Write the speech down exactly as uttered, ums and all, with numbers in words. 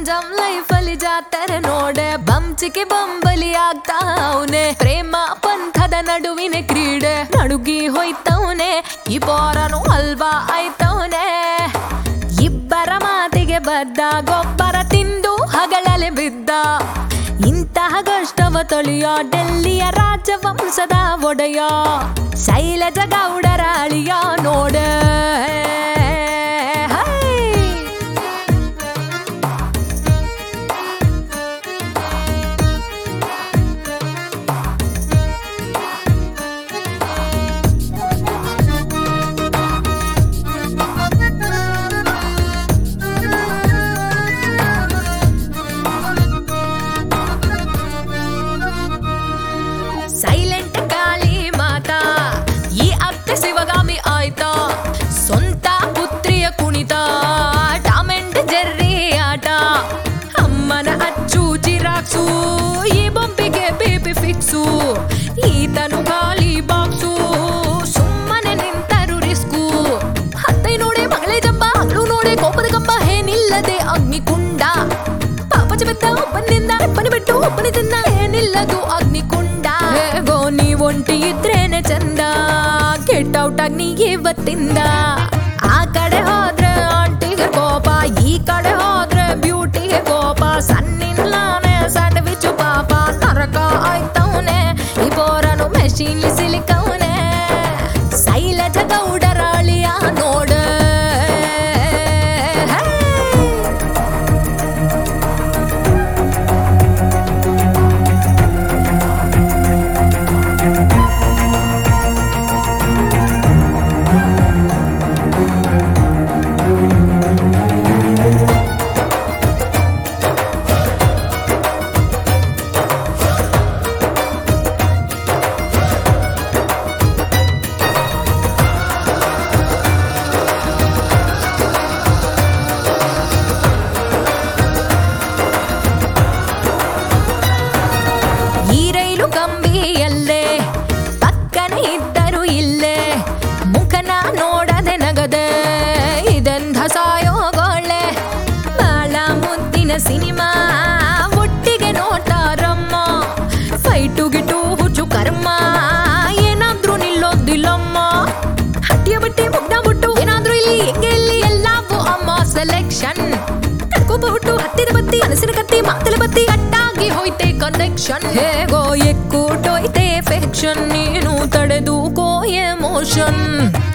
ಜಮ್ life ಅಲ್ಲಿ ಜಾತ್ರೆ ನೋಡೆ ಬಂಚಿಕೆ ಬಂಬಲಿ ಆಗ್ತಾವ್ನೆ ಪ್ರೇಮ ಪಂಥದ ನಡುವಿನ ಕ್ರೀಡೆ ನಡುಗಿ ಹೋಯ್ತವನೆ ಈ ಪೋರನು ಅಲ್ವಾ ಆಯ್ತವನೆ ಇಬ್ಬರ ಮಾತಿಗೆ ಬದ್ದ ಗೊಬ್ಬರ ತಿಂದು ಹಗಳಲೆ ಬಿದ್ದ ಇಂತಹ ಕಷ್ಟವ ತೊಳೆಯ ಡೆಲ್ಲಿಯ ರಾಜವಂಶದ ಒಡೆಯ ಶೈಲಜ ಗೌಡರ ಅಳಿಯ ನೋಡೆ ಸೈಲೆಂಟ್ ಕಾಳಿ ಮಾತಾ ಈ ಅತ್ತೆ ಶಿವಗಾಮಿ ಆಯ್ತಾ ಸ್ವಂತ ಪುತ್ರಿಯ ಕುಣಿತ ಟಾಮ್ ಅಂಡ್ ಜೆರ್ರಿ ಆಟ ಅಮ್ಮನ ಅಚ್ಚು ಚಿರಾಕ್ಸು ಈ ಬೊಂಬಿಗೆ ಬೇಬಿ ಫಿಕ್ಸು ಈತನು ಖಾಲಿ ಬಾಕ್ಸು ಸುಮ್ಮನೆ ನಿಂತರು ರಿಸ್ಕು ಹತ್ತೈ ನೋಡೆ ಮಗಳೇ ಜಂಬ ಹಗಲು ನೋಡೆ ಕೋಪದ ಕಂಬ ಏನಿಲ್ಲದೆ ಅಗ್ನಿಕುಂಡ ಪಾಪಚ ಬೆತ್ತ ಒಬ್ಬನಿಂದ ಅಪ್ಪನ ಬಿಟ್ಟು ಒಬ್ಬನ ತಿಂದ ಏನಿಲ್ಲದು ಅಗ್ನಿಕುಂಡ ಹೇಗೋ ನೀ ಒಂಟಿ ಇದ್ರೇನೆ ಚಂದ ಗೆಟ್ ಔಟ್ ಆಗಿ ನೀ ಇವತ್ತಿಂದ ಆ ಕಡೆ ಹೋದ್ರೆ ಆಂಟಿಗೆ ಕೋಪ ಈ ಕಡೆ ಹೋದ್ರೆ ಬ್ಯೂಟಿಗೆ ಕೋಪ ಸಣ್ಣಿಲ್ಲಾನೆ ಸ್ಯಾಂಡ್ವಿಚ್ ಪಾಪ ನರಕ ಆಯ್ತವನೆ ಈ ಬೋರನು ಮೆಷಿನ್ ಸಿಲಿಕವನೆ ಶೈಲಜ ಗೌಡರ ಅಳಿಯ ನೋಡ ಈ ರೈಲು ಕಂಬಿಯಲ್ಲೇ ಪಕ್ಕನೆ ಇದ್ದರು ಇಲ್ಲೇ ಮುಖನ ನೋಡದೆ ನಗದೆ ಇದೆಂಥ ಸಾಯೋಗೊಳ್ಳೆ ಬಾಳ ಮುದ್ದಿನ ಸಿನಿಮಾ ಒಟ್ಟಿಗೆ ನೋಟಾರಮ್ಮ ಫೈಟು ಗಿಟು ಹುಚ್ಚು ಕರ್ಮ ಏನಾದ್ರೂ ನಿಲ್ಲೋದಿಲ್ಲಮ್ಮ ಹಟ್ಟಿಯ ಬಟ್ಟೆ ಮುಗ್ನ ಬಿಟ್ಟು ಏನಾದ್ರೂ ಇಲ್ಲಿ ಹೆಂಗೆ ಇಲ್ಲಿ ಎಲ್ಲವೂ ಅಮ್ಮ ಸೆಲೆಕ್ಷನ್ ತಡ್ಕೋಬಹುದು ಹತ್ತಿರ ಬತ್ತಿ ಮನಸ್ಸಿನ ಕತ್ತಿ ಮಾತಲೆ ಬತ್ತಿ ಕಟ್ಟಾಗಿ ಹೋಯ್ತೆ ಕನೆಕ್ಷನ್ ಹೇಗೋ ಎಕ್ಕೂಟೋಯ್ತೆ ಫೆಕ್ಷನ್ ನೀನು ತಡೆದು ಕೋ ಎಮೋಷನ್